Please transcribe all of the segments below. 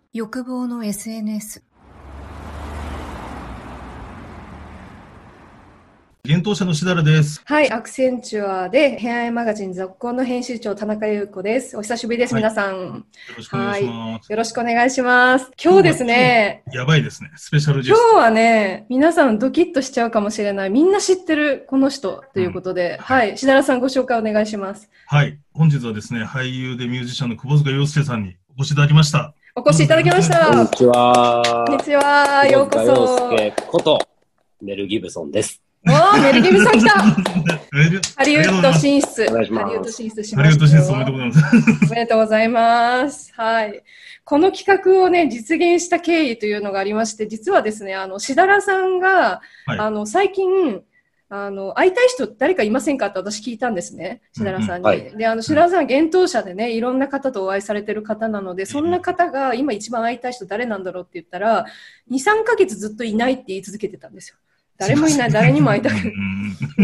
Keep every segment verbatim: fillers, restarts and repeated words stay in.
欲望の エスエヌエス。 幻冬舎のしだらです。 はい、アクセンチュアで偏愛マガジン続行の編集長田中優子です。お久しぶりです、はい、皆さん。 よろしくお願いします。 よろしくお願いします。今日ですね。 やばいですね。スペシャルゲスト。 今日はね、皆さんドキッとしちゃうかもしれない。みんな知ってるこの人ということで、うん、はい、しだらさんご紹介お願いします。 はい、本日はですね、俳優でミュージシャンの窪塚洋介さんにお越しいただきました。 お越しいただきました。 こんにちは。 こんにちは。ようこそ。 窪塚洋介ことメル・ギブソンです。 おー、メルギブさん来たハリウッド進出。 お願いします。 ハリウッド進出しました。ハリウッド進出おめでとうございます。 おめでとうございます。はい。この企画をね、実現した経緯というのがありまして、実はですね、あの、しだらさんが、はい、あの、最近、あの、会いたい人誰かいませんかって私聞いたんですね。しだらさんに。うんうん、はい、で、あの、しだらさんは幻冬舎でね、いろんな方とお会いされてる方なので、そんな方が今一番会いたい人誰なんだろうって言ったら、に、さんかげつずっといないって言い続けてたんですよ。誰もいない、誰にも会いたくない。うん、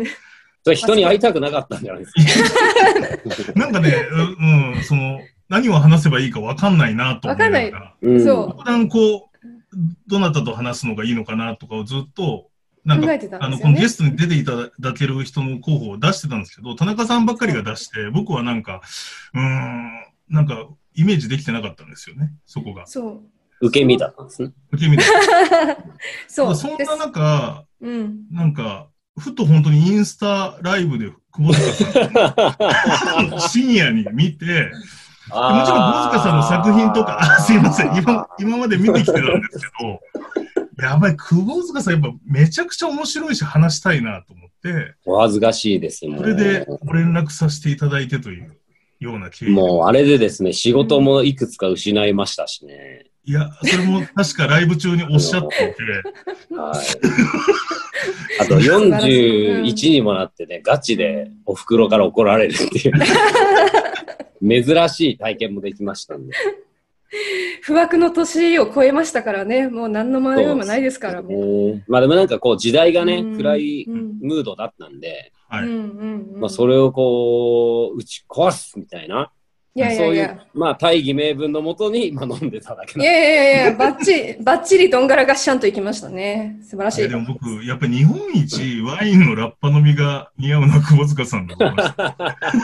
それ人に会いたくなかったんじゃないですか。 なんかね、うん、その、何を話せばいいか分かんないなと思いながら。分かんない。うん、そう。普段こう、どなたと話すのがいいのかなとかをずっと、なんか、 考えてたんですよね、 あの、このゲストに出ていただける人の候補を出してたんですけど、田中さんばっかりが出して、僕はなんか、うーん、なんか、イメージできてなかったんですよね、そこが。 そう。 受け身だったんですね。 受け身だった。 そう。 そんな中、 うん、 なんか、ふと本当にインスタライブで窪塚さん深夜に見て、もちろん窪塚さんの作品とか、あ、すいません、今、今まで見てきてたんですけど、やばい、窪塚さんやっぱめちゃくちゃ面白いし話したいなと思って、 お恥ずかしいですね。 それでご連絡させていただいてというような経緯。 もうあれでですね、仕事もいくつか失いましたしね。 いや、それも確かライブ中におっしゃっていて。 はい。あとよんじゅういちにもなってね、ガチでお袋から怒られるっていう珍しい体験もできましたんで。 不惑の年を超えましたからね、もう何の迷いもないですからね。 まあでもなんかこう時代がね、暗いムードだったんで、はい、まあそれをこう打ち壊すみたいな。いやいやいや、そういう、まあ、大義名分のもとに今飲んでただけなんで。 いやいやいや、ばっちり、ばっちりどんがらがっしゃんといきましたね。素晴らしい。 でも僕、やっぱり日本一ワインのラッパ飲みが似合うのは窪塚さんだと思いました。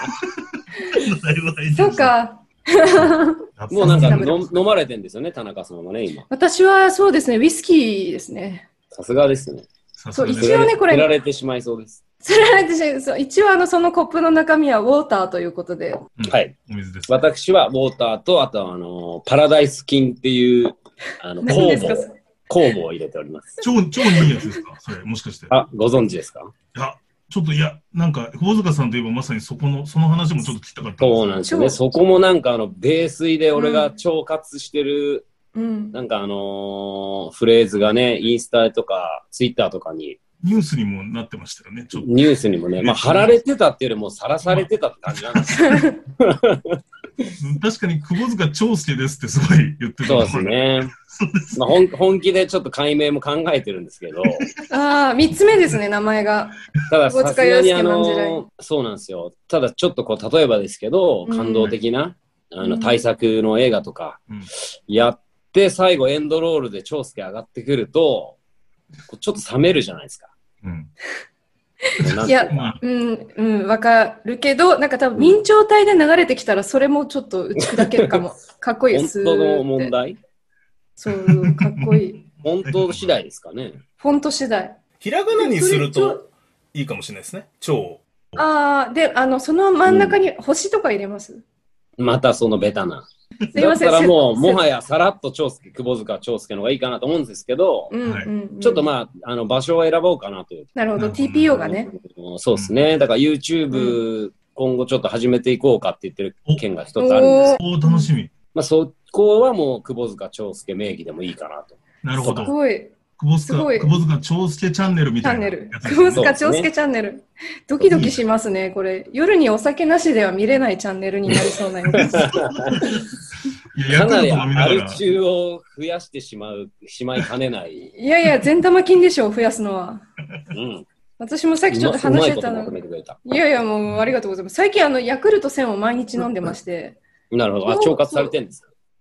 そうか。 もうなんか飲まれてんですよね、田中さんはね、今。 私はそうですね、ウイスキーですね。 さすがですね。 そう、一応ね、これ。 釣られてしまいそうです。 釣られてしまいそう。一応あの、そのコップの中身はウォーターということで。 はい。私はウォーターと、あとあの、パラダイス菌っていう、あの、酵母、酵母を入れております。 超、超いいやつですかそれ、もしかして。 あ、ご存知ですか？ いや、ちょっといや、なんか、窪塚さんといえばまさにそこの、その話もちょっと聞きたかった。 そうなんですよね。そこもなんかあの、泥酔で俺が腸活してる、うん、なんかあのー、フレーズがね、インスタとか、ツイッターとかに、 ニュースにもなってましたよね、ちょっと。 ニュースにもね、まあ、貼られてたっていうよりも、さらされてたって感じなんですよ。 確かに、窪塚長介ですってすごい言ってた。 そうですね。まあ、本, 本気でちょっと解明も考えてるんですけど。 ああ、三つ目ですね、名前が。 ただ、さすがにあの、そうなんですよ。ただ、ちょっとこう、例えばですけど、感動的な、うん、あの、対策の映画とか、やって、最後エンドロールで長介上がってくると、ちょっと冷めるじゃないですか。うん、 いや、うん、うん、わかるけど、なんか多分、明朝体で流れてきたら、それもちょっと打ち砕けるかも。かっこいいです。 本当の問題？ そう、かっこいい。 本当次第ですかね。 フォント次第。 ひらがなにするといいかもしれないですね。超。 ああ、で、あの、その真ん中に星とか入れます？ うん、またそのベタな。だったらもう、もはやさらっと長介、窪塚長介の方がいいかなと思うんですけど、うんうんうん、ちょっとまあ、あの場所を選ぼうかなという。 なるほど、ティーピーオー がね。 そうですね。だから YouTube、うん、今後ちょっと始めていこうかって言ってる件が一つあるんですおお楽しみ。 まあ、そこはもう窪塚長介名義でもいいかなと。 なるほど。 すごい。 窪塚、窪塚長介チャンネルみたいな、ね。 窪塚長介チャンネル。ドキドキしますね、これ。夜にお酒なしでは見れないチャンネルになりそうなです。 かなりアル中を増やしてしまう、しまいかねない。 いやいや、善玉菌でしょう、増やすのは。うん。私もさっきちょっと話してたの。いやいや、もうありがとうございます。最近あの、ヤクルトせんを毎日飲んでまして。 なるほど。あ、腸活されてるんですか？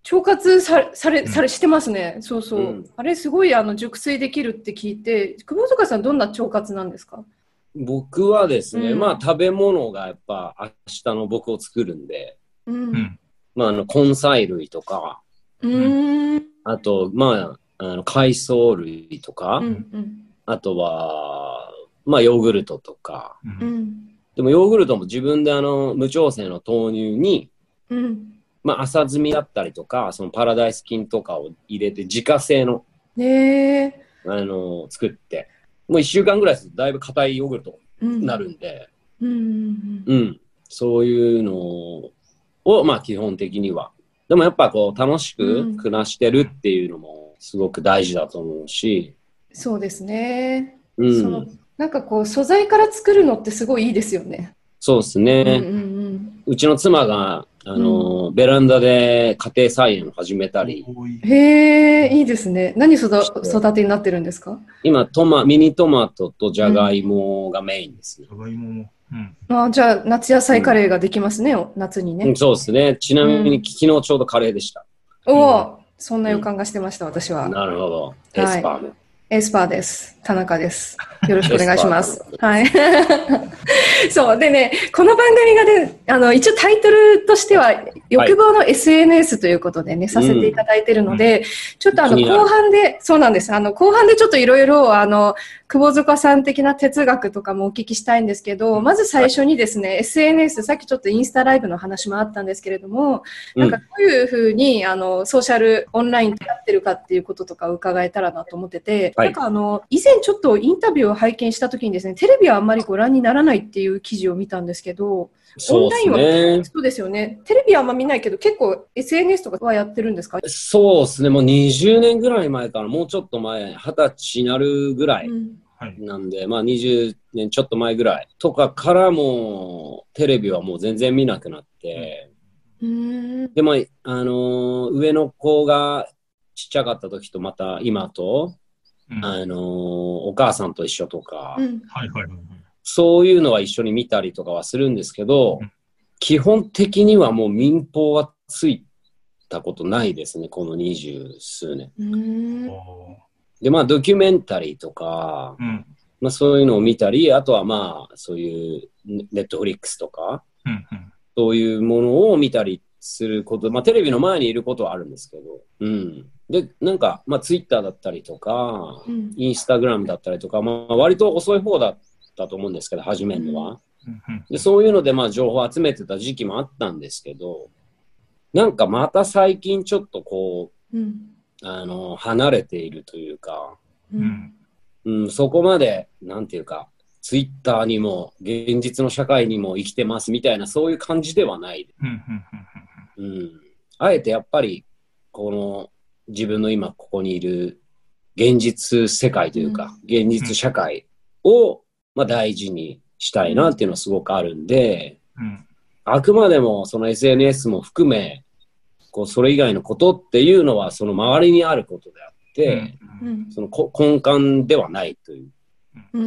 腸活さされ、されしてますね。そうそう。うん、あれすごいあの熟睡できるって聞いて、久保塚さんどんな腸活なんですか？ 僕はですね、うん、まあ食べ物がやっぱ明日の僕を作るんで、うん、まああの根菜類とか、うん、あとまあ、あの海藻類とか、うんうん、あとはまあヨーグルトとか、うん、でもヨーグルトも自分であの無調整の豆乳に、うんまあ、朝摘みだったりとか、そのパラダイス菌とかを入れて自家製の、ね、あの作って、もういっしゅうかんぐらいするとだいぶ硬いヨーグルトになるんで、うんうんうんうん、そういうのを、まあ基本的には。でもやっぱこう楽しく暮らしてるっていうのもすごく大事だと思うし。 うん、そうですね、うん。そのなんかこう素材から作るのってすごいいいですよね。 そうですね。うんうんうん、うちの妻があの、うん、ベランダで家庭菜園を始めたり。 へえ、いいですね。何育てになってるんですか？ 今トマ、ミニトマトとジャガイモがメインですね。 ジャガイモも。 うん、あじゃあ夏野菜カレーができますね、うん、夏にね、 うん。そうですね。ちなみに、うん、昨日ちょうどカレーでした。 おお、そんな予感がしてました、私は。 なるほど。エスパーム。はい、 エスパーです。田中です。よろしくお願いします。はい。そう。でね、この番組がね、あの、一応タイトルとしては、欲望の エスエヌエス ということでね、はい、させていただいているので、うん、ちょっとあの、後半で、そうなんです。あの、後半でちょっといろいろ、あの、久保塚さん的な哲学とかもお聞きしたいんですけど、まず最初にですね、はい、エスエヌエス、さっきちょっとインスタライブの話もあったんですけれども、なんかどういうふうに、あの、ソーシャル、オンラインとやってるかっていうこととか伺えたらなと思ってて、はい、なんかあの、以前ちょっとインタビューを拝見したときにですね、テレビはあんまりご覧にならないっていう記事を見たんですけど、オンラインはそうですよね。テレビはあんま見ないけど、結構 エスエヌエス とかはやってるんですか？ そうですね。もうにじゅうねんぐらい前から、もうちょっと前、はたちになるぐらいなんで、うん、まあにじゅうねんちょっと前ぐらいとかからも、テレビはもう全然見なくなって、うん、でも、あのー、上の子がちっちゃかった時とまた今と、うん、あのー、お母さんと一緒とか、うん、はいはいはい、そういうのは一緒に見たりとかはするんですけど、うん、基本的にはもう民放はついたことないですね、この二十数年。うんで、まあドキュメンタリーとか、うん、まあそういうのを見たり、あとはまあそういうネットフリックスとか、うんうん、そういうものを見たりすること、まあテレビの前にいることはあるんですけど、うん。で、なんか、まあツイッターだったりとか、うん、インスタグラムだったりとか、まあ割と遅い方だったと思うんですけど、始めるのは。でそういうのでまあ情報を集めてた時期もあったんですけど、なんかまた最近ちょっとこう、うん、あの離れているというか、うんうん、そこまでなんていうかツイッターにも現実の社会にも生きてますみたいなそういう感じではない、うん、あえてやっぱりこの自分の今ここにいる現実世界というか、うん、現実社会を、まあ、大事にしたいなっていうのはすごくあるんで、うん、あくまでもその エスエヌエス も含めこうそれ以外のことっていうのはその周りにあることであって、うん、その根幹ではないという、うん、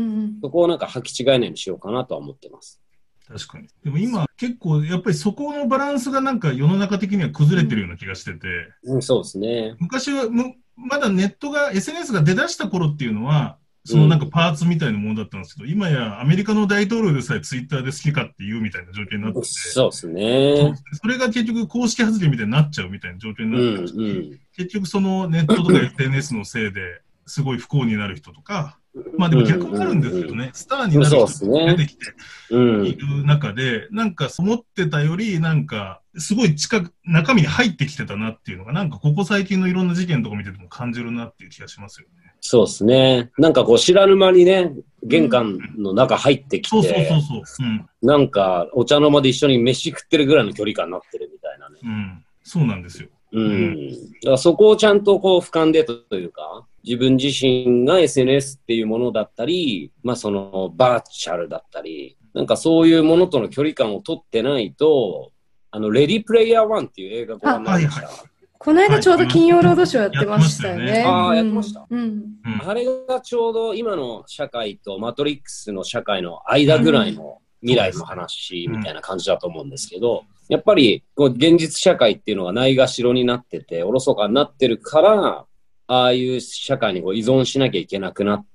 そこをなんか履き違えないようにしようかなとは思ってます。 確かに。でも今結構やっぱりそこのバランスがなんか世の中的には崩れてるような気がしてて、 うん、そうですね。 昔はむまだネットが エスエヌエス が出だした頃っていうのはそのなんかパーツみたいなものだったんですけど、うん、今やアメリカの大統領でさえツイッターで好きかって言うみたいな状況になってて、 そうですね。 それが結局公式発言みたいになっちゃうみたいな状況になってるし、うんうん、結局そのネットとか エスエヌエス のせいですごい不幸になる人とか、まあでも逆もあるんですけどね、うんうんうん、スターになる人が出てきている中で、うん、なんか思ってたよりなんかすごい近く中身に入ってきてたなっていうのがなんかここ最近のいろんな事件とか見てても感じるなっていう気がしますよね。 そうですね。なんかこう知らぬ間にね、玄関の中入ってきて、うん、そうそうそうそう、うん、なんかお茶の間で一緒に飯食ってるぐらいの距離感になってるみたいなね。 うん、そうなんですよ。 うん。だからそこをちゃんとこう俯瞰でというか、自分自身が エスエヌエス っていうものだったり、まあそのバーチャルだったり、なんかそういうものとの距離感を取ってないと、あのレディプレイヤーワンっていう映画ご覧になりました。はいはい、 この間ちょうど金曜ロードショーやってましたよね。 ああ、やってました。うん。あれがちょうど今の社会とマトリックスの社会の間ぐらいの未来の話みたいな感じだと思うんですけど、 やっぱりこう現実社会っていうのがないがしろになってて、おろそかになってるから、ああいう社会にこう依存しなきゃいけなくなって、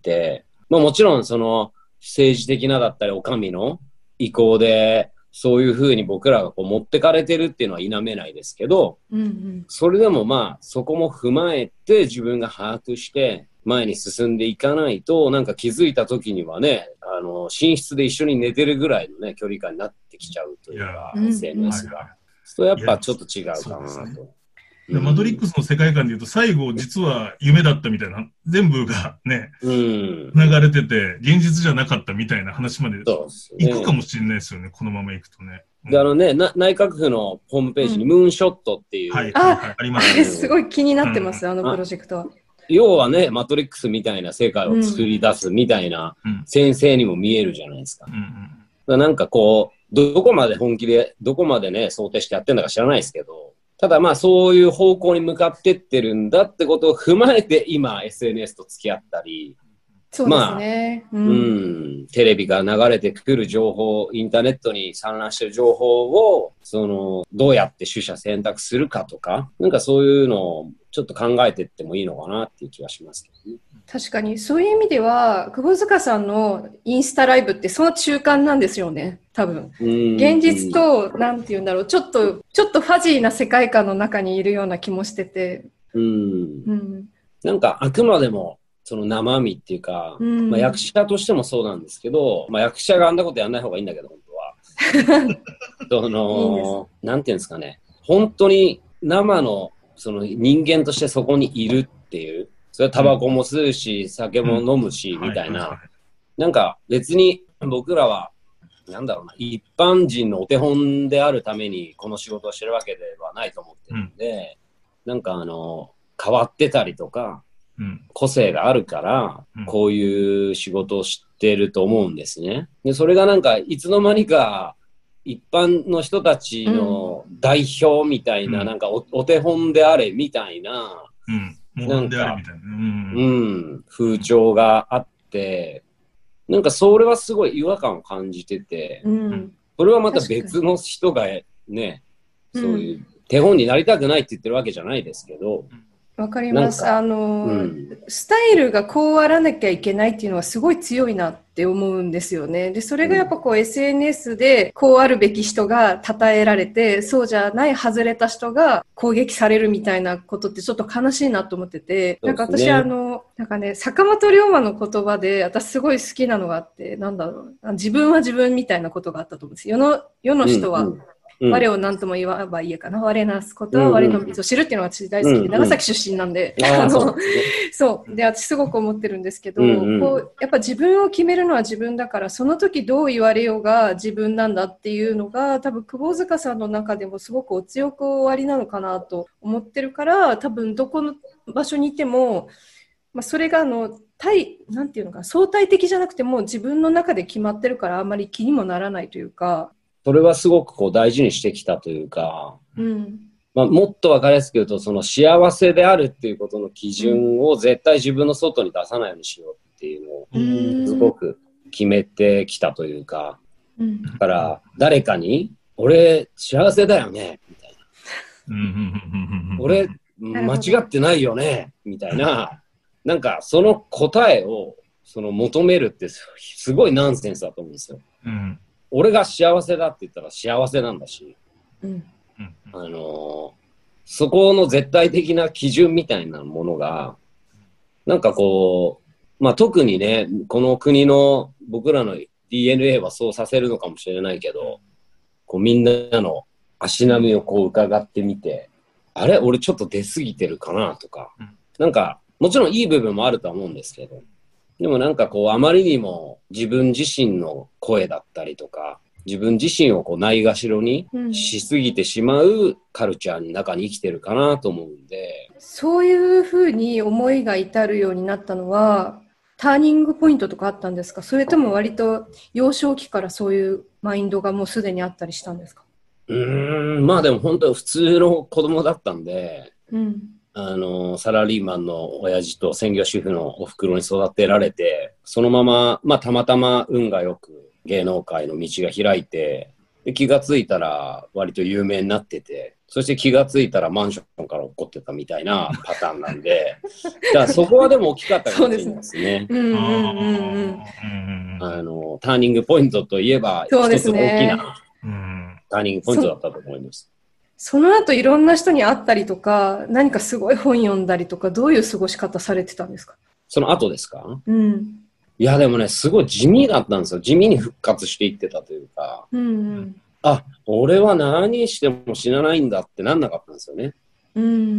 まあもちろんその政治的なだったりお上の意向で、そういうふうに僕らがこう持ってかれてるっていうのは否めないですけど、 うんうん、 それでもまあそこも踏まえて自分が把握して前に進んでいかないと、なんか気づいた時にはね、あの寝室で一緒に寝てるぐらいのね距離感になってきちゃうというか、エスエヌエス が。そうやっぱちょっと違うかなと。 うん、マトリックスの世界観でいうと、最後、実は夢だったみたいな、全部がね、うん、流れてて、現実じゃなかったみたいな話まで行くかもしれないですよね、このまま行くとね。 うん、であのねな、内閣府のホームページにムーンショットっていう。 うん、はい、はい、ありますね。すごい気になってます、うん、あのプロジェクトは。 要はね、マトリックスみたいな世界を作り出すみたいな先生にも見えるじゃないですか。うんうん、だからなんかこう、どこまで本気で、どこまでね、想定してやってんだか知らないですけど、ただまあそういう方向に向かってってるんだってことを踏まえて今 エスエヌエス と付き合ったり、 そうですね、 まあ、うん、うん、テレビから流れてくる情報、インターネットに散乱してる情報をそのどうやって取捨選択するかとか、なんかそういうのをちょっと考えていってもいいのかなっていう気はしますけどね。 確かにそういう意味では窪塚さんのインスタライブってその中間なんですよね、多分。現実となんていうんだろう、ちょっとちょっとファジーな世界観の中にいるような気もしてて、 うん、うん、なんかあくまでもその生身っていうか、うん、まあ、役者としてもそうなんですけど、まあ、役者があんなことやんない方がいいんだけど本当はそのいいなんていうんですかね、本当に生のその人間としてそこにいるっていう、それはタバコも吸うし酒も飲むし、うん、みたいな、はいはいはい、なんか別に僕らはなんだろうな、一般人のお手本であるためにこの仕事をしてるわけではないと思ってるんで、うん、なんかあの変わってたりとか、うん、個性があるから、うん、こういう仕事をしてると思うんですね。でそれがなんかいつの間にか一般の人たちの代表みたいな、うん、なんか お, お手本であれみたいな、 うん、なんか、うん、 うん、風潮があって、なんかそれはすごい違和感を感じてて、うん、それはまた別の人がね、そういう手本になりたくないって言ってるわけじゃないですけど、 わかります。あの、うん、スタイルがこうあらなきゃいけないっていうのはすごい強いなって思うんですよね。で、それがやっぱこう エスエヌエス でこうあるべき人が称えられて、そうじゃない外れた人が攻撃されるみたいなことってちょっと悲しいなと思ってて、なんか私、ね、あの、なんかね、坂本龍馬の言葉で私すごい好きなのがあって、なんだろう、自分は自分みたいなことがあったと思うんです。世の、世の人は、うんうんうん、我を何とも言わばいいかな。我なすことは我の道を知るっていうのが私大好きで、うんうん、長崎出身なんで、うんうん、あの、そう。で、私すごく思ってるんですけど、うんうん、こう、やっぱ自分を決めるのは自分だから、その時どう言われようが自分なんだっていうのが、多分、窪塚さんの中でもすごくお強くおありなのかなと思ってるから、多分、どこの場所にいても、まあ、それが、あの、対、なんていうのかな、相対的じゃなくても自分の中で決まってるから、あんまり気にもならないというか、 それはすごくこう大事にしてきたというか、 うんまあ、もっと分かりやすく言うと、その幸せであるっていうことの基準を絶対自分の外に出さないようにしようっていうのをすごく決めてきたというか、うん、だから誰かに俺幸せだよねみたいな、俺間違ってないよねみたいな、なんかその答えをその求めるってすごいナンセンスだと思うんですよ。うん、俺が幸せだって言ったら幸せなんだし、うんあのー、そこの絶対的な基準みたいなものがなんかこう、まあ、特にねこの国の僕らの ディーエヌエー はそうさせるのかもしれないけど、こうみんなの足並みをこう伺ってみて、あれ俺ちょっと出過ぎてるかなとか、なんかもちろんいい部分もあるとは思うんですけど、でもなんかこうあまりにも自分自身の声だったりとか自分自身をこうないがしろにしすぎてしまうカルチャーの中に生きてるかなと思うんで、 うん、そういうふうに思いが至るようになったのはターニングポイントとかあったんですか？それとも割と幼少期からそういうマインドがもうすでにあったりしたんですか？ うーんまあでも本当に普通の子供だったんで、うんあのサラリーマンの親父と専業主婦のお袋に育てられて、そのまま、まあ、たまたま運がよく芸能界の道が開いて、 で気がついたら割と有名になってて、そして気がついたらマンションから落っこってたみたいなパターンなんで、だからそこはでも大きかったかもしれないですね。あのターニングポイントといえば一つ大きなターニングポイントだったと思います。 その後いろんな人に会ったりとか、何かすごい本読んだりとか、どういう過ごし方されてたんですか？ その後ですか？ うん。 いやでもね、すごい地味だったんですよ。地味に復活していってたというか、 うんうん、 あ、俺は何しても死なないんだってなんなかったんですよね。 うん、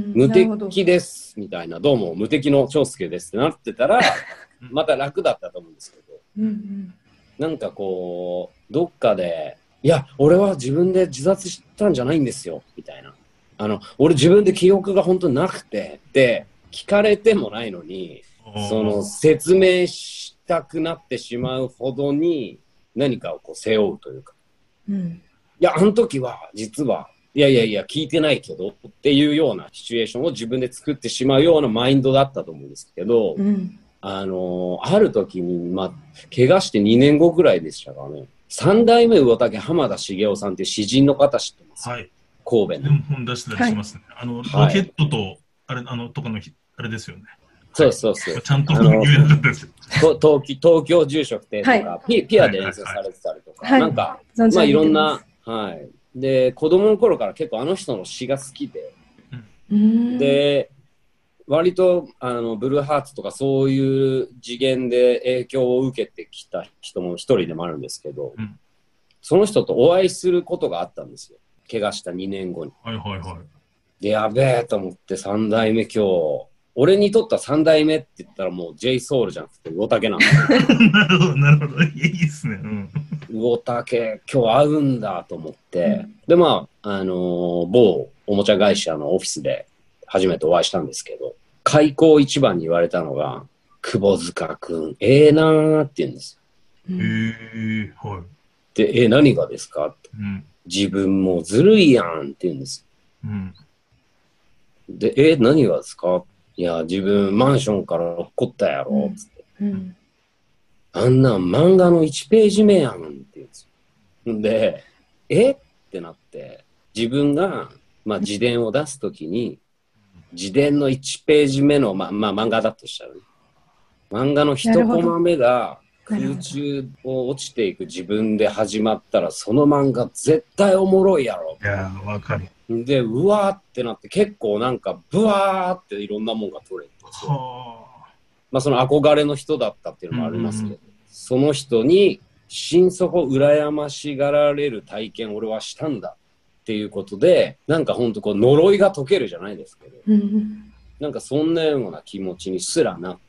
無敵ですみたいな、どうも無敵の長介ですってなってたら、また楽だったと思うんですけど、 うんうん、 なんかこう、どっかで、いや、俺は自分で自殺したんじゃないんですよ、みたいな。あの、俺自分で記憶が本当になくて、って聞かれてもないのに、その説明したくなってしまうほどに何かをこう背負うというか。 うん、 いや、あの時は実は、いやいやいや、聞いてないけどっていうようなシチュエーションを自分で作ってしまうようなマインドだったと思うんですけど、 うん、 あのー、ある時に、まあ、怪我してにねんごぐらいでしたかね。三代目魚竹浜田茂雄さんっていう詩人の方知ってます？ はい。 神戸の。 でも本出したりしますね。はい、あの、ロケットと、あれ、あの、とかの、あれですよね。 そうそうそう。 ちゃんと有名だったんですよ。 東, 東京住所不定とか、はい、ピ, ピアで演奏されてたりとか、はいはいはい、なんか、はい、まあいろんな、はい。で、子供の頃から結構あの人の詩が好きで、 うん、 で、割とあのブルーハーツとかそういう次元で影響を受けてきた人も一人でもあるんですけど、うん、その人とお会いすることがあったんですよ。怪我したにねんごに。 はいはいはい。 で、やべえと思って三代目今日、俺にとった三代目って言ったらもう J ソウルじゃなくて魚竹なんですよ。 なるほど、なるほど。いいっすね。うん、 魚竹、今日会うんだと思って、うん、で、まあ、あのー、某おもちゃ会社のオフィスで初めてお会いしたんですけど、開口一番に言われたのが、窪塚くん、ええなーって言うんですよ。へ、うん、えー、はい。 で、え、何がですかって、うん、自分もずるいやんって言うんです。 うん、 で、え、何がですか？いや、自分マンションから落っこったやろっつって、 うんうん、 あんなん漫画のいちページ目やんって言うんですよ。で、えってなって、自分が、まあ、自伝を出すときに、自伝のいちページ目の、まあ、まあ、漫画だとしたらね、漫画の一コマ目が空中を落ちていく自分で始まったら、その漫画絶対おもろいやろ。 いやー、わかる。 で、うわーってなって、結構なんか、ブワーっていろんなもんが取れて、まあ、その憧れの人だったっていうのもありますけど、うんうん、その人に心底羨ましがられる体験を俺はしたんだっていうことで、なんかほんとこう呪いが解けるじゃないですけど、 うん、 なんかそんなような気持ちにすらなって、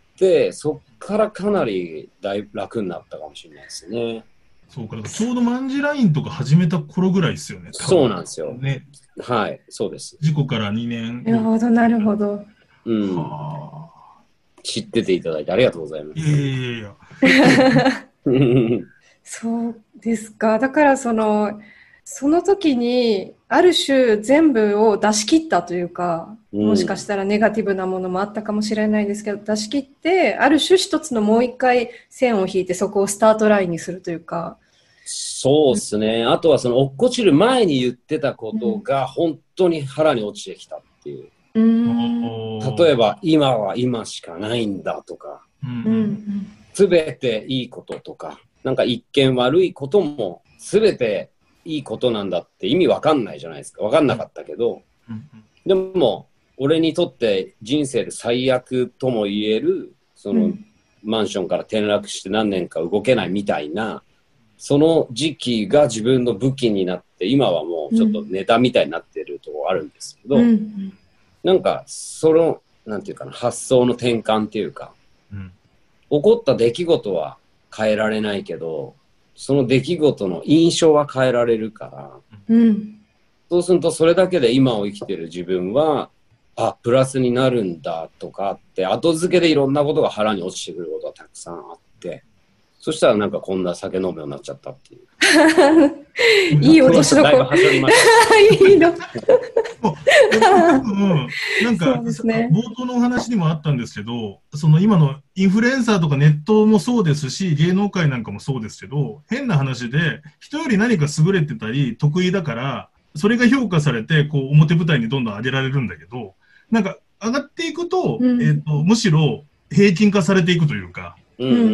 そっからかなり大楽になったかもしれないですね。 そうか、ちょうどマンジラインとか始めた頃ぐらいですよね。 そうなんですよ。 ね。 はい、そうです。 事故からにねん。 なるほど、なるほど。 うん。はあ、知ってていただいてありがとうございます。 いやいやいや。 そうですか。だからその、その時にある種全部を出し切ったというか、もしかしたらネガティブなものもあったかもしれないですけど、出し切って、ある種一つのもう一回線を引いてそこをスタートラインにするというか。 そうですね。あとはその落っこちる前に言ってたことが本当に腹に落ちてきたっていう。 うん、 例えば今は今しかないんだとか、すべ、うん、ていいこととか、なんか一見悪いこともすべていいことなんだって意味わかんないじゃないですか。わかんなかったけど、 うんうん、でも俺にとって人生で最悪とも言えるその、うん、マンションから転落して何年か動けないみたいなその時期が自分の武器になって今はもうちょっとネタみたいになってるところあるんですけど、 うん、 なんかそのなんていうかな発想の転換っていうか、 うん、 起こった出来事は変えられないけどその出来事の印象は変えられるから、 うん、 そうするとそれだけで今を生きてる自分はあプラスになるんだとかって後付けでいろんなことが腹に落ちてくることがたくさんあってそしたらなんかこんな酒飲むようになっちゃったっていう。 いい落としどころ。いいの。 なんか、ね、冒頭のお話にもあったんですけど、その今のインフルエンサーとかネットもそうですし、芸能界なんかもそうですけど、変な話で、人より何か優れてたり得意だから、それが評価されて、こう表舞台にどんどん上げられるんだけど、なんか上がっていくと、うん、えっと、むしろ平均化されていくというか、 うんうんうん、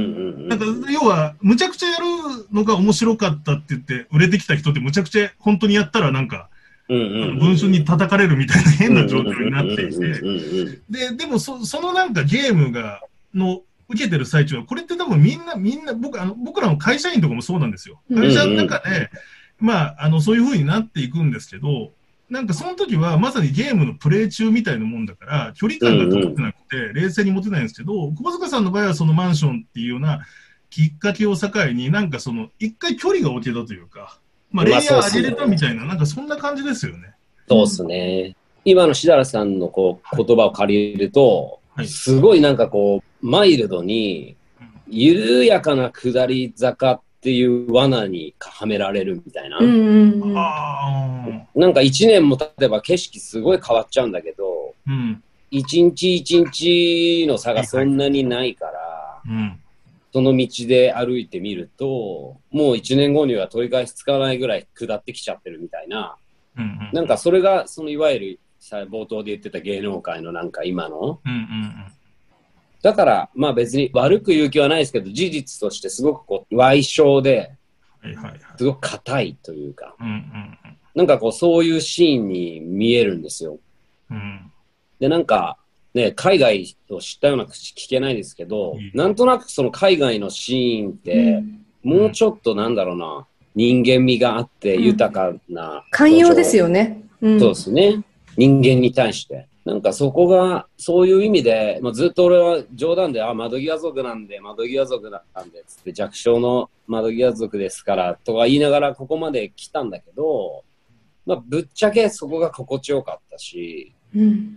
なんか要はむちゃくちゃやるのが面白かったって言って売れてきた人ってむちゃくちゃ本当にやったらなんか文春に叩かれるみたいな変な状況になっていて、ででも そ, そのなんかゲームがの受けてる最中はこれって多分みんなみんな僕あの僕らの会社員とかもそうなんですよ。会社の中でまああのそういう風になっていくんですけど。なんかその時はまさにゲームのプレイ中みたいなもんだから距離感が取ってなくて冷静に持てないんですけど、窪塚さんの場合はそのマンションっていうようなきっかけを境になんかその一回距離が置けたというか、まあレイヤー上げれたみたいななんかそんな感じですよね。 そうですね。今のしだらさんのこう言葉を借りると、はい、すごいなんかこうマイルドに緩やかな下り坂っていう罠にはめられるみたいな、うんうんうん、なんかいちねんも経てば景色すごい変わっちゃうんだけど、うん、一日一日の差がそんなにないから、はいはいうん、その道で歩いてみるともういちねんごには取り返しつかないぐらい下ってきちゃってるみたいな、うんうん、なんかそれがそのいわゆるさ冒頭で言ってた芸能界のなんか今の、うんうんうんだから、まあ別に悪く言う気はないですけど、事実としてすごくこう、歪小で、すごく硬いというか、なんかこう、そういうシーンに見えるんですよ。うん、で、なんか、ね、海外を知ったような口聞けないですけど、なんとなくその海外のシーンって、もうちょっとなんだろうな、人間味があって豊かな。 寛容ですよね。 うん、そうですね。人間に対して。なんかそこが、そういう意味で、まあ、ずっと俺は冗談で、あ、窓際族なんで、窓際族なんで、つって弱小の窓際族ですから、とか言いながらここまで来たんだけど、まあ、ぶっちゃけそこが心地よかったし、うん、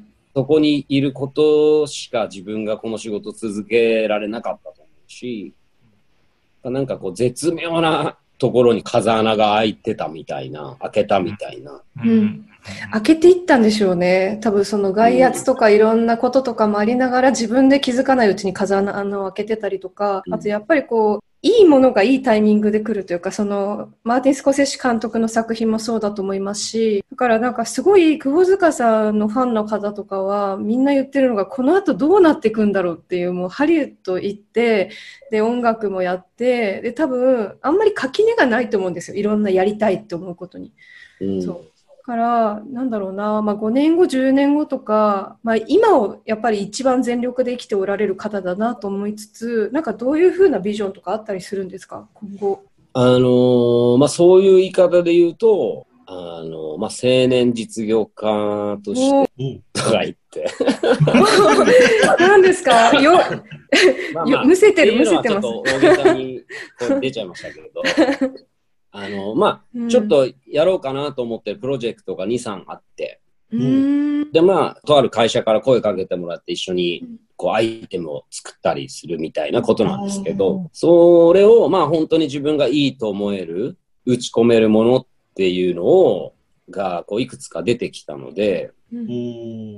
そこにいることしか自分がこの仕事続けられなかったと思うし、なんかこう絶妙なところに風穴が開いてたみたいな、開けたみたいな。 うん、開けていったんでしょうね。多分その外圧とかいろんなこととかもありながら自分で気づかないうちに風穴を開けてたりとか、あとやっぱりこう、いいものがいいタイミングで来るというか、そのマーティン・スコセッシ監督の作品もそうだと思いますし、だからなんかすごい窪塚さんのファンの方とかはみんな言ってるのがこの後どうなっていくんだろうっていう、もうハリウッド行ってで音楽もやってで多分あんまり垣根がないと思うんですよ、いろんなやりたいって思うことに、うん、そうからなんだろうな、まあ、ごねんごじゅうねんごとか、まあ、今をやっぱり一番全力で生きておられる方だなと思いつつ、なんかどういうふうなビジョンとかあったりするんですか今後。 あのーまあ、そういう言い方で言うと、あのーまあ、青年実業家としてとか言って何ですかよまあ、まあ、むせてるむせてます。 ちょっと大げさにこう出ちゃいましたけどあのまあ、うん、ちょっとやろうかなと思ってるプロジェクトがに、さんあって、うん、でまあとある会社から声かけてもらって一緒にこうアイテムを作ったりするみたいなことなんですけど、うん、それをまあ本当に自分がいいと思える打ち込めるものっていうのをがこういくつか出てきたので、うん、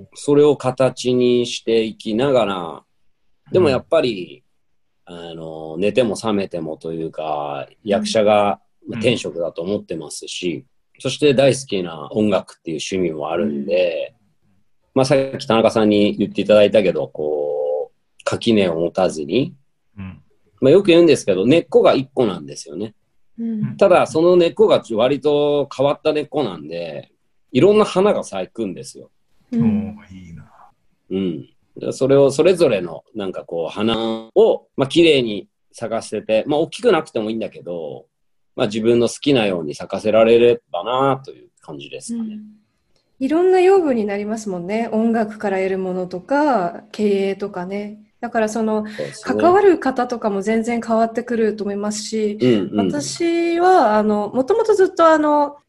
それを形にしていきながら、でもやっぱり、うん、あの寝ても覚めてもというか役者が天職だと思ってますし、うん、そして大好きな音楽っていう趣味もあるんで、うん、まあさっき田中さんに言っていただいたけど、こう、垣根を持たずに、うん、まあよく言うんですけど、根っこが一個なんですよね。うん、ただ、その根っこが割と変わった根っこなんで、いろんな花が咲くんですよ。 うん、いいな。 うん。それを、それぞれのなんかこう、花を、まあ綺麗に咲かせて、まあ大きくなくてもいいんだけど、まあ、自分の好きなように咲かせられればなという感じですかね、うん。 いろんな養分になりますもんね。音楽から得るものとか経営とかね。だからその、ね、関わる方とかも全然変わってくると思いますし、うんうん、私はあのもともとずっとあの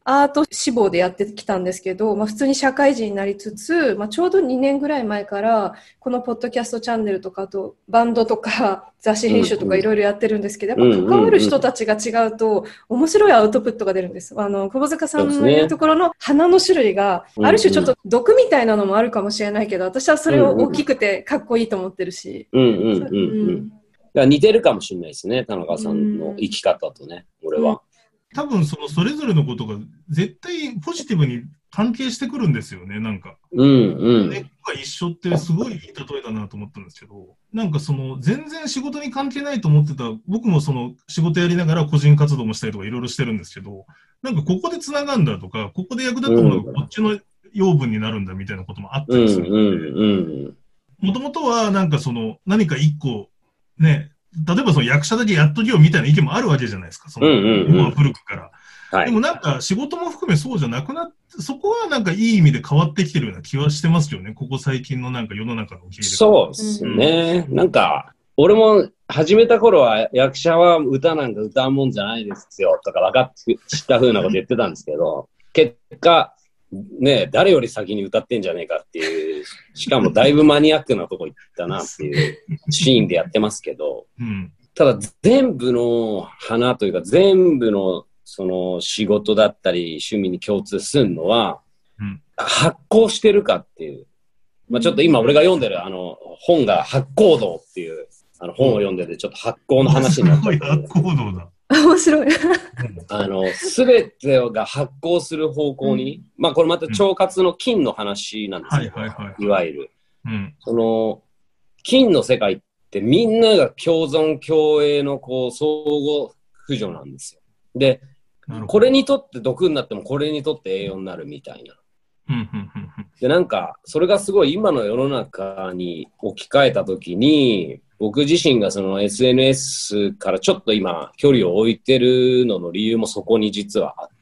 アート志望でやってきたんですけど、まあ、普通に社会人になりつつ、まあ、ちょうどにねんぐらい前からこのポッドキャストチャンネルとか、あとバンドとか雑誌編集とかいろいろやってるんですけど、やっぱ関わる人たちが違うと面白いアウトプットが出るんです。あの窪塚さんの言うところの花の種類がある種ちょっと毒みたいなのもあるかもしれないけど、私はそれを大きくてかっこいいと思ってるし、 うんうんうんうん、だから似てるかもしれないですね、田中さんの生き方とね、俺は。 多分そのそれぞれのことが絶対ポジティブに関係してくるんですよね、なんか。 うんうん。 根っこが一緒ってすごいいい例えだなと思ったんですけど、なんかその全然仕事に関係ないと思ってた、僕もその仕事やりながら個人活動もしたりとかいろいろしてるんですけど、なんかここで繋がんだとか、ここで役立ったものがこっちの養分になるんだみたいなこともあったりするので、もともとはなんかその何か一個ね、例えばその役者だけやっときようみたいな意見もあるわけじゃないですか、その、うんうんうん、古くから。はい、でもなんか仕事も含めそうじゃなくなって、そこはなんかいい意味で変わってきてるような気はしてますよね、ここ最近のなんか世の中の受け入れ方。 そうですね、うん。なんか、俺も始めた頃は役者は歌なんか歌うもんじゃないですよとか分かって知った風なこと言ってたんですけど、結果、ね、誰より先に歌ってんじゃねえかっていう、しかもだいぶマニアックなとこ行ったなっていうシーンでやってますけど、うん、ただ全部の花というか全部のその仕事だったり趣味に共通するのは、うん、発行してるかっていう、まあ、ちょっと今俺が読んでるあの本が発行道っていうあの本を読んでてちょっと発行の話になっちゃって、 発行道だ。 面白い。 あの、すべてが発光する方向に、うん、まあこれまた腸活の金の話なんですよ、はいはいはい、いわゆる、うん。その、金の世界ってみんなが共存共栄のこう相互扶助なんですよ。で、これにとって毒になってもこれにとって栄養になるみたいな。で、なんか、それがすごい今の世の中に置き換えたときに、僕自身がその エスエヌエス からちょっと今距離を置いてるのの理由もそこに実はあって、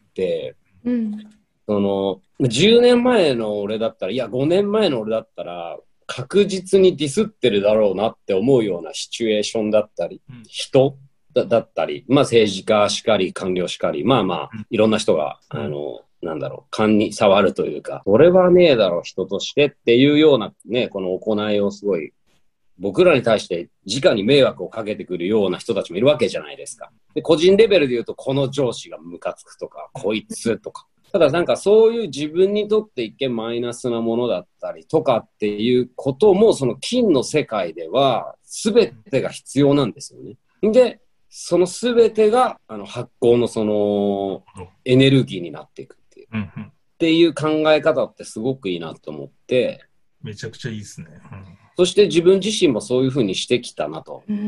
うん、そのじゅうねんまえの俺だったら、いやごねんまえの俺だったら確実にディスってるだろうなって思うようなシチュエーションだったり、うん、人 だ, だったり、まあ政治家しかり官僚しかり、まあまあいろんな人が、うん、あのなんだろう、勘に触るというか、それはねえだろ人としてっていうようなね、この行いをすごい僕らに対して直に迷惑をかけてくるような人たちもいるわけじゃないですか。で、個人レベルで言うと、この上司がムカつくとか、こいつとか。ただなんかそういう自分にとって一見マイナスなものだったりとかっていうことも、その金の世界では全てが必要なんですよね。で、その全てがあの発光のそのエネルギーになっていくっていう。うんうん、っていう考え方ってすごくいいなと思って。 めちゃくちゃいいですね。うんそして自分自身もそういう風にしてきたなと。うん、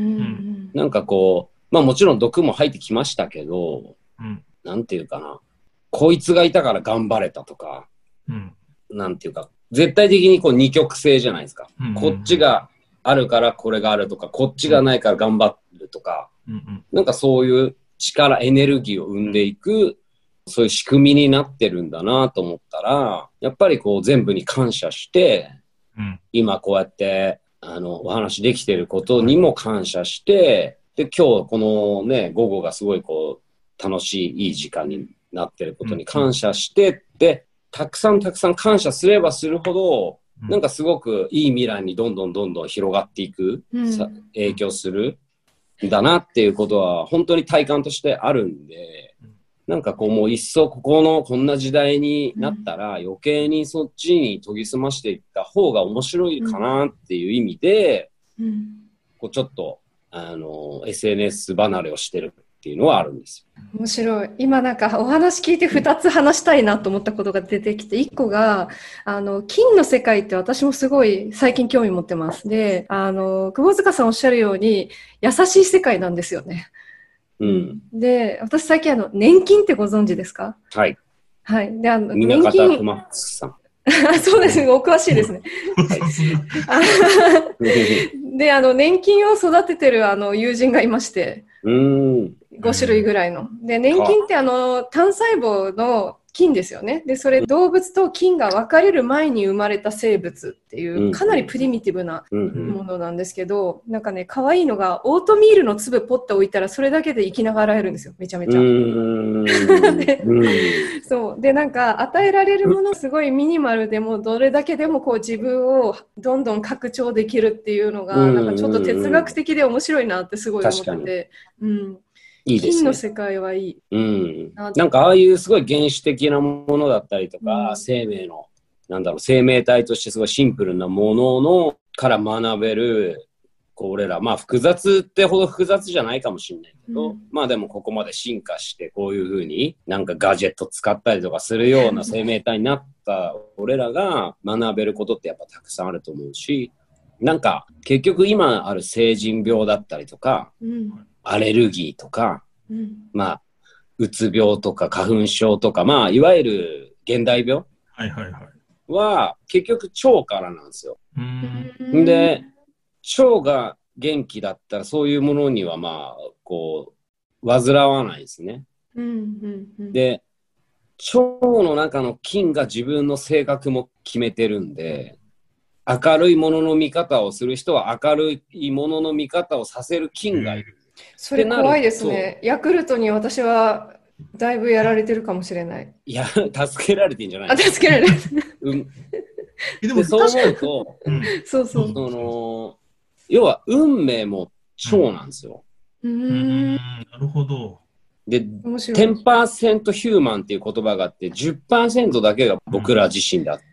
なんかこう、まあもちろん毒も入ってきましたけど、うん、なんていうかな。こいつがいたから頑張れたとか、うん、なんていうか、絶対的にこう二極性じゃないですか、うんうんうん。こっちがあるからこれがあるとか、こっちがないから頑張るとか、うんうん、なんかそういう力、エネルギーを生んでいく、そういう仕組みになってるんだなと思ったら、やっぱりこう全部に感謝して、うん、今こうやってあのお話できていることにも感謝して、で今日このね午後がすごいこう楽しいいい時間になっていることに感謝してって、うん、たくさんたくさん感謝すればするほど、うん、なんかすごくいい未来にどんどんどんどん広がっていく、うん、影響するんだなっていうことは本当に体感としてあるんで。なんかこうもう一層ここのこんな時代になったら余計にそっちに研ぎ澄ましていった方が面白いかなっていう意味で、うん、こうちょっとあの エスエヌエス 離れをしてるっていうのはあるんですよ。 面白い。今なんかお話聞いてふたつ話したいなと思ったことが出てきて、いっこがあの金の世界って私もすごい最近興味持ってます。で、あの窪塚さんおっしゃるように優しい世界なんですよね。うん、で、私最近あの年金ってご存知ですか？ はい。 はい。で、あの年金。熊さん。 そうですね。お詳しいですね。で、あの年金を育ててるあの友人がいまして、うんご種類ぐらいの。で、年金ってあの単細胞の菌ですよね。で、それ動物と菌が分かれる前に生まれた生物っていうかなりプリミティブなものなんですけど、なんかね、可愛いのがオートミールの粒ポッと置いたらそれだけで生きながらえるんですよ。めちゃめちゃ。で、そう。で、なんか与えられるものすごいミニマルでもどれだけでもこう自分をどんどん拡張できるっていうのがなんかちょっと哲学的で面白いなってすごい思ってて。うん。いいですね、金の世界はいい、 うん、なんかああいうすごい原始的なものだったりとか、うん、生命のなんだろう生命体としてすごいシンプルなもののから学べるこう俺らまあ複雑ってほど複雑じゃないかもしれないけど、うん、まあでもここまで進化してこういう風になんかガジェット使ったりとかするような生命体になった俺らが学べることってやっぱたくさんあると思うし、なんか結局今ある成人病だったりとか、うんアレルギーとか、うん、まあ、うつ病とか花粉症とか、まあ、いわゆる現代病はいはいはい。 は、結局腸からなんですよ。んで、腸が元気だったら、そういうものにはまあ、こう、煩わないですね。うんうんうん、で、腸の中の菌が自分の性格も決めてるんで、明るいものの見方をする人は明るいものの見方をさせる菌がいる。 それ怖いですね。ヤクルトに私はだいぶやられてるかもしれない。 いや、助けられてんじゃない？ あ、助けられてる。 うん。でもそう思うと、うん、 そうそう。 その要は運命も腸なんですよ。 うん、うんなるほど。 で、じゅっパーセント ヒューマンっていう言葉があって、じゅっパーセント だけが僕ら自身であって、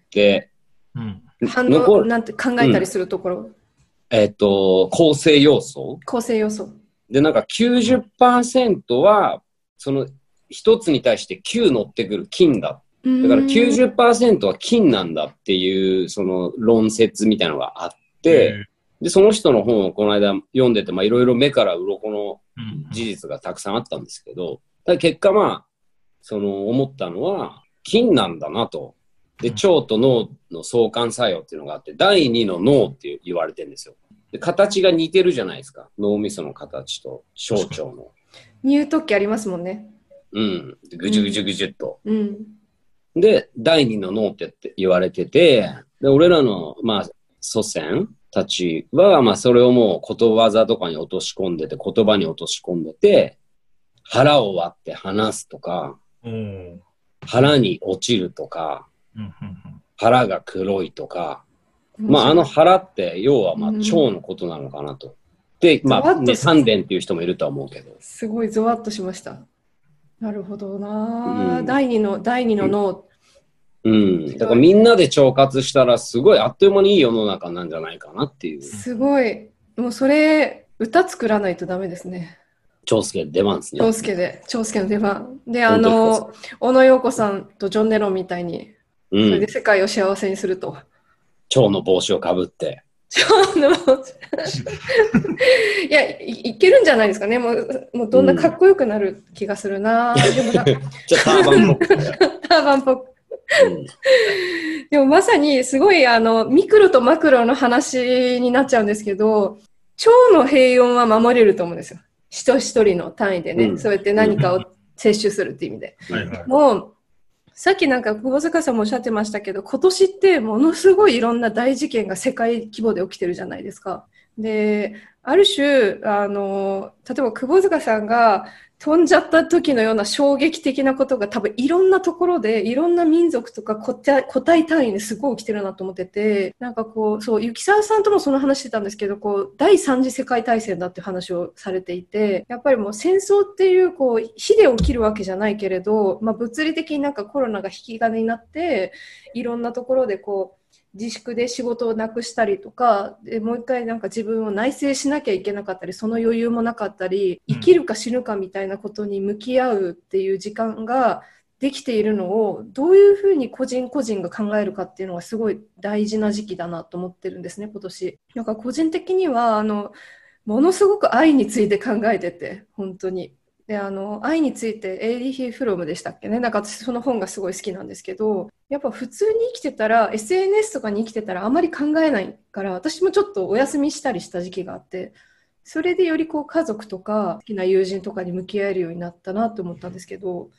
うんうん、反応なんて考えたりするところ。うん、 えっと、構成要素。 構成要素。 で、なんか きゅうじゅっパーセント は、その一つに対してきゅう乗ってくる菌だ。だから きゅうじゅっパーセント は菌なんだっていう、その論説みたいなのがあって、で、その人の本をこの間読んでて、まあいろいろ目から鱗の事実がたくさんあったんですけど、だから結果まあ、その思ったのは、菌なんだなと。で、腸と脳の相関作用っていうのがあって、だいにの脳って言われてるんですよ。で形が似てるじゃないですか。脳みその形と小腸の。 乳突起ありますもんね。 うん。ぐじゅぐじゅぐじゅっと。 うん。 で、だいにの脳って言われてて、で、俺らの、まあ、祖先たちは、まあ、それをもうことわざとかに落とし込んでて、言葉に落とし込んでて、腹を割って話すとか、うん、腹に落ちるとか、うん、腹が黒いとか、まあ、あの腹って要はまあ腸のことなのかなと。うん、で、まあ、ね、三伝っていう人もいるとは思うけど。 すごいゾワッとしました。なるほどな、うん、第二の、第二の脳。 うん。うん、だからみんなで腸活したらすごいあっという間にいい世の中なんじゃないかなっていう。 すごい。もうそれ、歌作らないとダメですね。 長介出番ですね。 長介で、長介の出番。で、あの、小野陽子さんとジョン・ネロンみたいに、それで世界を幸せにすると。 蝶の帽子をかぶって。 蝶の帽子いやい、いけるんじゃないですかね。もう、もうどんなかっこよくなる気がするな。うん、でもなちょっとターバンっぽく。 ターバンっぽく。うん、でもまさにすごいあのミクロとマクロの話になっちゃうんですけど、腸の平穏は守れると思うんですよ。人一人の単位でね、うん、そうやって何かを摂取するっていう意味で。うん、もうさっきなんか窪塚さんもおっしゃってましたけど、今年ってものすごいいろんな大事件が世界規模で起きてるじゃないですか。で、ある種、あの、例えば窪塚さんが飛んじゃった時のような衝撃的なことが多分いろんなところで、いろんな民族とか個体、個体単位ですごい起きてるなと思ってて、なんかこう、そう、雪沢さんともその話してたんですけど、こう、第三次世界大戦だって話をされていて、やっぱりもう戦争っていう、こう、火で起きるわけじゃないけれど、まあ物理的になんかコロナが引き金になって、いろんなところでこう、自粛で仕事をなくしたりとかで、もう一回なんか自分を内省しなきゃいけなかったり、その余裕もなかったり、生きるか死ぬかみたいなことに向き合うっていう時間ができているのを、どういうふうに個人個人が考えるかっていうのがすごい大事な時期だなと思ってるんですね、今年。なんか個人的にはあのものすごく愛について考えてて、本当に。で、あの、愛について、エーリーヒ・フロムでしたっけね。なんか私その本がすごい好きなんですけど、やっぱ普通に生きてたら、エスエヌエス とかに生きてたらあまり考えないから、私もちょっとお休みしたりした時期があって、それでよりこう家族とか好きな友人とかに向き合えるようになったなと思ったんですけど、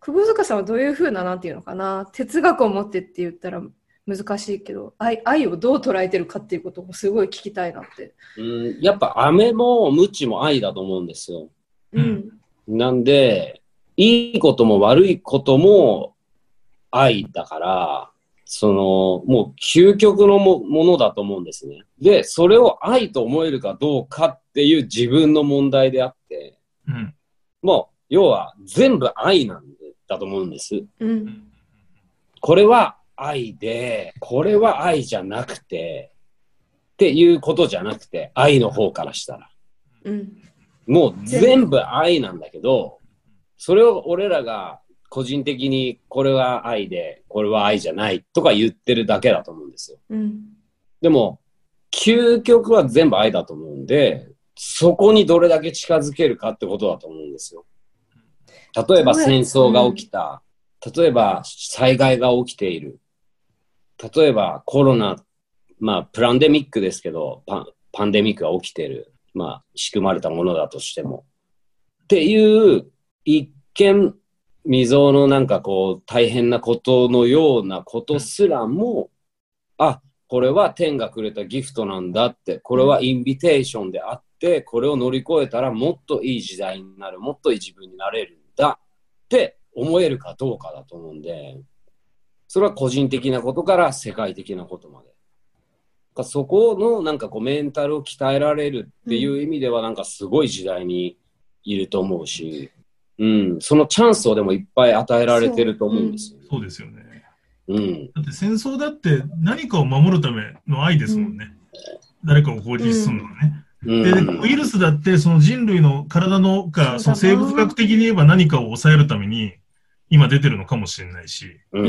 窪塚さんはどういうふうな、なんていうのかな、哲学を持ってって言ったら難しいけど、愛、愛をどう捉えてるかっていうこともすごい聞きたいなって。 うん、やっぱ飴も鞭も愛だと思うんですよ。うん。なんで、いいことも悪いことも愛だから、その、もう究極のものだと思うんですね。で、それを愛と思えるかどうかっていう自分の問題であって、うん、もう、要は全部愛なんだと思うんです。うん、これは愛で、これは愛じゃなくて、っていうことじゃなくて、愛の方からしたら。うん、もう全部愛なんだけど、それを俺らが個人的にこれは愛で、これは愛じゃないとか言ってるだけだと思うんですよ。うん、でも、究極は全部愛だと思うんで、そこにどれだけ近づけるかってことだと思うんですよ。例えば戦争が起きた。例えば災害が起きている。例えばコロナ、まあプランデミックですけど、パン、パンデミックが起きている。まあ仕組まれたものだとしても。っていう一見未曾有のなんかこう大変なことのようなことすらも、あ、これは天がくれたギフトなんだって、これはインビテーションであって、これを乗り越えたらもっといい時代になる、もっといい自分になれるんだって思えるかどうかだと思うんで、それは個人的なことから世界的なことまで。そこのなんかこうメンタルを鍛えられるっていう意味ではなんかすごい時代にいると思うし、うん、そのチャンスをでもいっぱい与えられてると思うんですよ、ね。 そうですよね。 うん、 だって戦争だって何かを守るための愛ですもんね。うん、誰かを攻撃するのはね。うん、で、ウイルスだってその人類の体のか、その生物学的に言えば何かを抑えるために今出てるのかもしれないし。うん、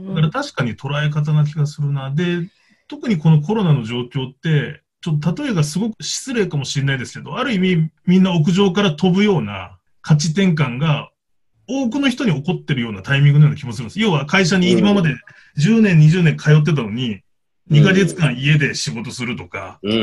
だから確かに捉え方な気がするな。で、特にこのコロナの状況って、ちょっと例えがすごく失礼かもしれないですけど、ある意味みんな屋上から飛ぶような価値転換が多くの人に起こってるようなタイミングのような気もするんです。要は会社に今までじゅうねん、にじゅうねん通ってたのに、にかげつかん家で仕事するとか、うん。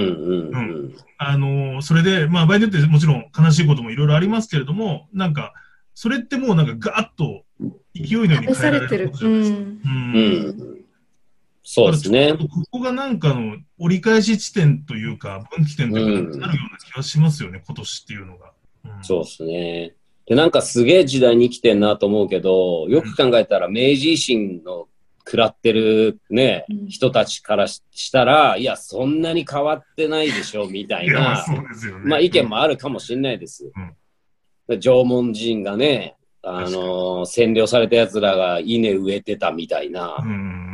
あのー、それで、まあ場合によってもちろん悲しいこともいろいろありますけれども、なんか、それってもうなんかガーッと勢いのように変えられることじゃないですか。うん。うんそうですね。 ここがなんかの折り返し地点というか、分岐点というかなるような気がしますよね、今年っていうのが。 うん、そうですね。で、なんかすげえ時代に生きてんなと思うけど、よく考えたら明治維新の食らってるね、うん、人たちからしたら、いや、そんなに変わってないでしょ、みたいな、いね、まあ意見もあるかもしれないです。うん、縄文人がね、あのー、占領された奴らが稲植えてたみたいな、うん、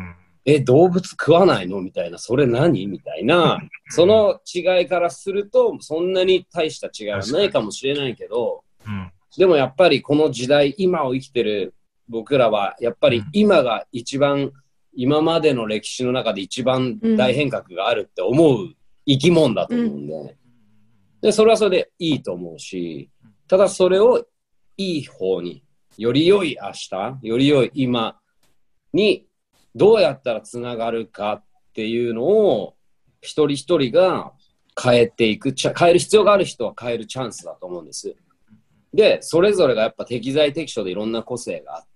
え、動物食わないのみたいな、それ何みたいな、その違いからすると、そんなに大した違いはないかもしれないけど、うんでもやっぱりこの時代、今を生きてる僕らは、やっぱり今が一番、今までの歴史の中で一番大変革があるって思う生き物だと思うんで、うん、で、それはそれでいいと思うし、ただそれをいい方に、より良い明日、より良い今にどうやったらつながるかっていうのを一人一人が変えていく、変える必要がある人は変えるチャンスだと思うんです。で、それぞれがやっぱ適材適所でいろんな個性があって、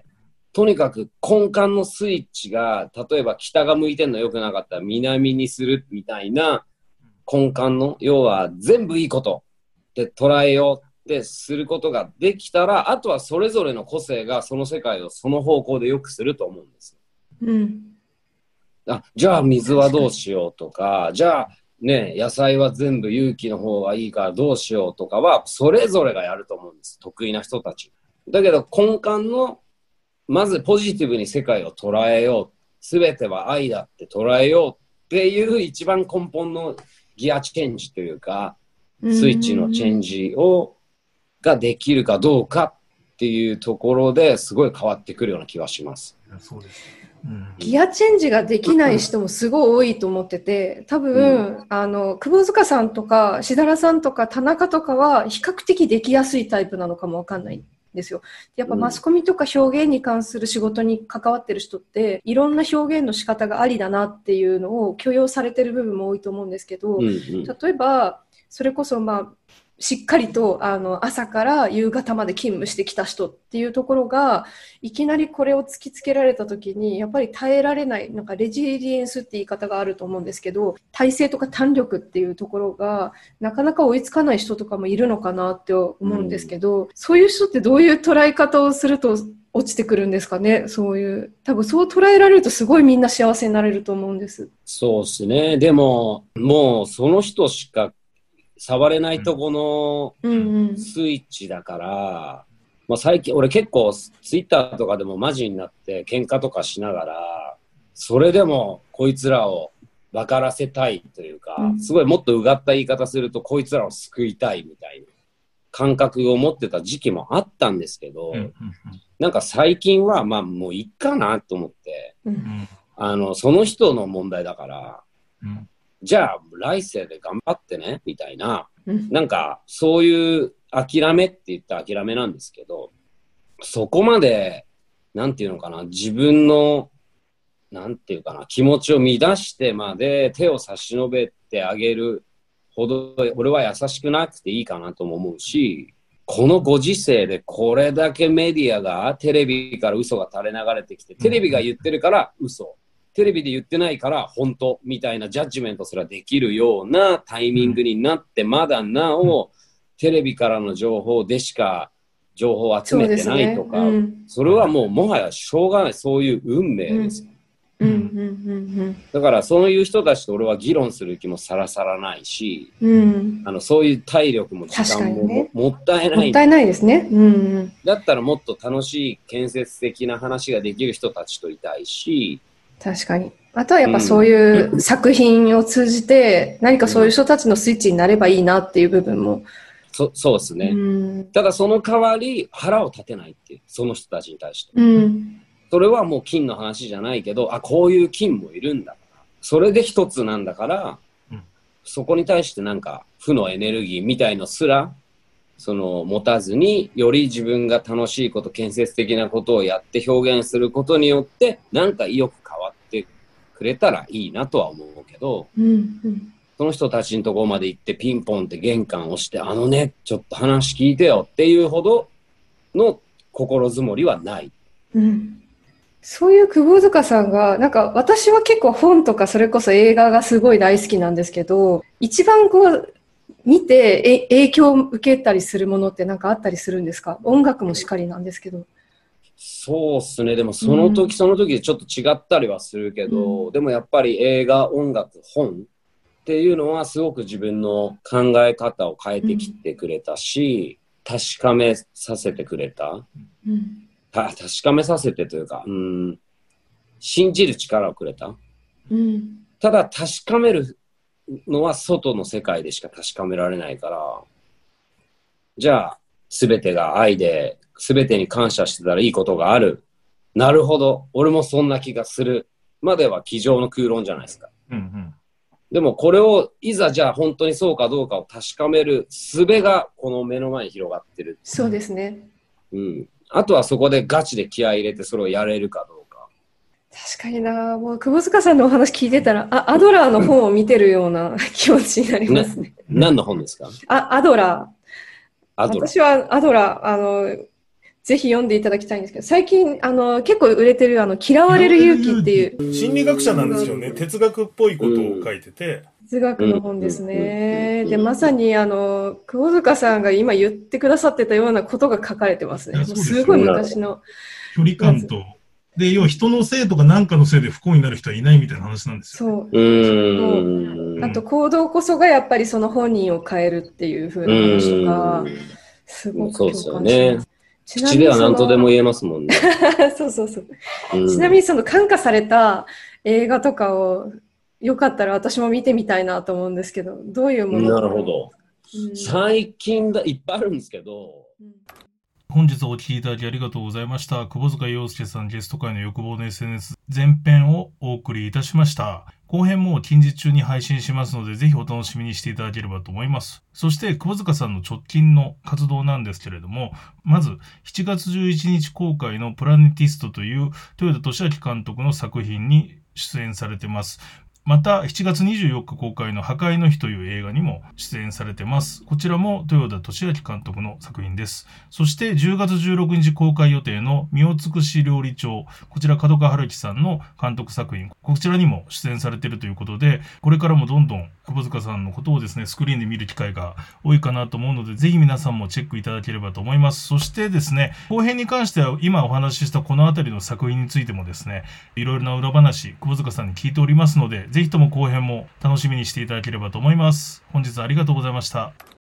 とにかく根幹のスイッチが、例えば北が向いてんの良くなかったら南にするみたいな根幹の、要は全部いいことって捉えようってすることができたら、あとはそれぞれの個性がその世界をその方向で良くすると思うんです。うん。あ、じゃあ水はどうしようとか、じゃあね、野菜は全部有機の方がいいからどうしようとかは、それぞれがやると思うんです。得意な人たち。だけど根幹の、まずポジティブに世界を捉えよう。すべては愛だって捉えようっていう一番根本のギアチェンジというか、スイッチのチェンジを、ができるかどうかっていうところですごい変わってくるような気がします。そうです。 うん、ギアチェンジができない人もすごい多いと思ってて、多分、うん、あの、窪塚さんとか、しだらさんとか、田中とかは、比較的できやすいタイプなのかもわかんないんですよ。やっぱマスコミとか表現に関する仕事に関わってる人って、いろんな表現の仕方がありだなっていうのを許容されてる部分も多いと思うんですけど、うんうん、例えば、それこそまあ、 しっかりとあの朝から夕方まで勤務してきた人っていうところがいきなりこれを突きつけられた時にやっぱり耐えられない、なんかレジリエンスって言い方があると思うんですけど、体制とか胆力っていうところがなかなか追いつかない人とかもいるのかなって思うんですけど、うん、そういう人ってどういう捉え方をすると落ちてくるんですかね。そういう多分そう捉えられるとすごいみんな幸せになれると思うんです。 そうですね。でももうその人しか触れないとこのスイッチだから、うんうん、まあ、最近俺結構ツイッターとかでもマジになって喧嘩とかしながら、それでもこいつらを分からせたいというか、うん、すごいもっとうがった言い方するとこいつらを救いたいみたいな感覚を持ってた時期もあったんですけど、うんうんうん、なんか最近はまあもういっかなと思って、うん、あのその人の問題だから、うん、じゃあ来世で頑張ってねみたいな、うん、なんかそういう諦めって言った諦めなんですけど、そこまでなんていうのかな、自分のなんていうかな気持ちを乱してまで手を差し伸べてあげるほど俺は優しくなくていいかなとも思うし、このご時世でこれだけメディアがテレビから嘘が垂れ流れてきて、テレビが言ってるから嘘、テレビで言ってないから本当みたいなジャッジメントすらできるようなタイミングになって、まだなおテレビからの情報でしか情報を集めてないとか、 そ,、ねうん、それはもうもはやしょうがない、そういう運命ですよ、うんうんうんうん、だからそういう人たちと俺は議論する気もさらさらないし、うん、あのそういう体力も時間も、ね、もったいないもったいないですね、うんうん、 だったらもっと楽しい建設的な話ができる人たちといたいし、 確かに。あとはやっぱそういう作品を通じて何かそういう人たちのスイッチになればいいなっていう部分も。 そ, そうですね、うん。ただその代わり腹を立てないっていう、その人たちに対して。うん、それはもう金の話じゃないけど、あ、こういう金もいるんだから。それで一つなんだから、うん、そこに対してなんか負のエネルギーみたいのすら、その持たずにより自分が楽しいこと、建設的なことをやって表現することによってなんか意欲変わってくれたらいいなとは思うけど、うんうん、その人たちのところまで行ってピンポンって玄関を押して、あのねちょっと話聞いてよっていうほどの心づもりはない、 うん、そういう窪塚さんがなんか、私は結構本とかそれこそ映画がすごい大好きなんですけど、一番こう見て影響を受けたりするものって何かあったりするんですか？音楽もしかりなんですけど。 そうっすね。でもその時、うん、その時でちょっと違ったりはするけど、うん、でもやっぱり映画、音楽、本っていうのはすごく自分の考え方を変えてきてくれたし、うん、確かめさせてくれた、うん、た確かめさせてというか、うん、信じる力をくれた、うん、ただ確かめるのは外の世界でしか確かめられないから、じゃあ全てが愛で全てに感謝してたらいいことがある、なるほど俺もそんな気がするまでは机上の空論じゃないですか、うんうん、でもこれをいざじゃあ本当にそうかどうかを確かめる術がこの目の前に広がってる。 そうですね、 うん、あとはそこでガチで気合い入れてそれをやれるかどうか。 確かにな、もう窪塚さんのお話聞いてたら、あ、アドラーの本を見てるような気持ちになりますね。 何の本ですか？ あ、アドラー。アドラー。私はアドラー、あの、ぜひ読んでいただきたいんですけど、最近、あの、結構売れてる、あの、嫌われる勇気っていう。 心理学者なんですよね。哲学っぽいことを書いてて。 哲学の本ですね。で、まさに、あの、窪塚さんが今言ってくださってたようなことが書かれてますね。すごい昔の。 距離感と。で、要は人のせいとか何かのせいで不幸になる人はいないみたいな話なんですよ、ね。そう。 うーん。あと行動こそがやっぱりその本人を変えるっていう風な話とか、すごく共感します。そうですよね。 口では何とでも言えますもんね。 そうそうそう、うん。ちなみにその感化された映画とかをよかったら私も見てみたいなと思うんですけど、どういうもの？ なるほど。うん、最近だいっぱいあるんですけど。うん、 本日お聞きいただきありがとうございました。窪塚洋介さんゲスト会の欲望の エスエヌエス 前編をお送りいたしました。後編も近日中に配信しますので、ぜひお楽しみにしていただければと思います。そして窪塚さんの直近の活動なんですけれども、まずしちがつじゅういちにち公開のプラネティストという豊田俊明監督の作品に出演されてます。 また、しちがつにじゅうよっか公開の破壊の日という映画にも出演されてます。こちらも豊田俊明監督の作品です。そしてじゅうがつじゅうろくにち公開予定の身を尽くし料理長。こちら角川春樹さんの監督作品。こちらにも出演されているということで、これからもどんどん窪塚さんのことをですね、スクリーンで見る機会が多いかなと思うので、ぜひ皆さんもチェックいただければと思います。そしてですね、後編に関しては今お話ししたこのあたりの作品についてもですね、いろいろな裏話、窪塚さんに聞いておりますので、ぜひとも後編も楽しみにしていただければと思います。本日はありがとうございました。